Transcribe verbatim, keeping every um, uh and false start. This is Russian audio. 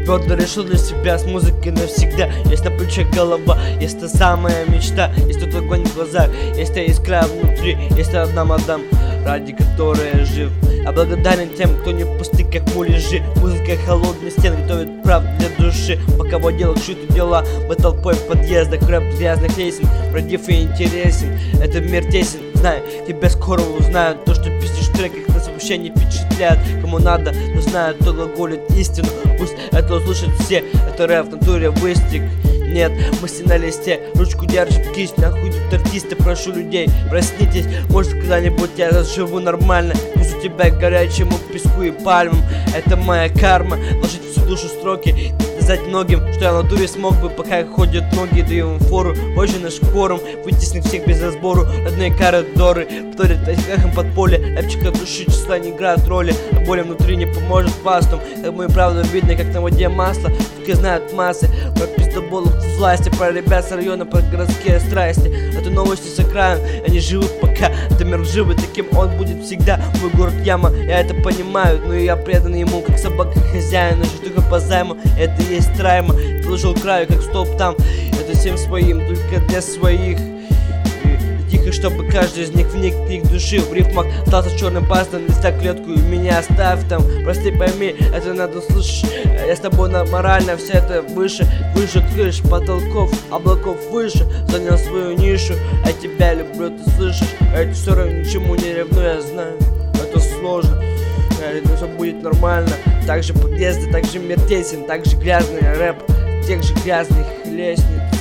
Твердо решил для себя с музыкой навсегда. Есть на плече голова, есть та самая мечта, есть тот огонь в глазах, есть та искра внутри, есть та одна мадам, ради которой я жив. А благодарен тем, кто не пусты, как муляжи. Музыка холодной стены готовит правду для души. Пока водил чью-то дела, мы толпой в подъездах, рэп грязных лесен, продив и интересен. Это мир тесен, знаю, тебя скоро узнают. То, что пиздишь в треках, нас вообще не впечатляет. Кому надо, но знают, кто глаголит истину. Пусть это услышат все, это рэп в натуре выстиг. Нет, мысли на листе, ручку держит кисть. Нахуй тут артисты, прошу людей, проснитесь. Может когда-нибудь я заживу нормально. Везу тебя к горячему песку и пальмам. Это моя карма, вложить всю душу строки, сказать многим, что я в натуре смог бы, пока ходят ноги. Даю им фору, позже наш форум вытеснит всех без разбору. Родные коридоры повторят эхом подполья. Рэпчика души числа не играют роли, а боли внутри не поможет фастом. Как мы и правда видно, как на воде масло. Только знают массы про пиздоболов власти, про ребят с района, про городские страсти. Это новости с окраин, они живут пока. Это мир живый, таким он будет всегда. Мой город яма, я это понимаю, но я предан ему, как собака хозяина. Жду только по займу, это и есть трайма. Положил краю, как столб там. Это всем своим, только для своих. Тихо, чтобы каждый из них вник в их души. В рифмах остался черным пастом, листа клетку и меня оставь там. Прости, пойми, это надо слышать. Я с тобой на морально, все это выше. Выше крыш, потолков, облаков выше. Занял свою нишу, а тебя люблю, ты слышишь. А это все равно ничему не ревную, я знаю. Это сложно, но все будет нормально. Также подъезды, также мир тесен, также грязный рэп, тех же грязных лестниц.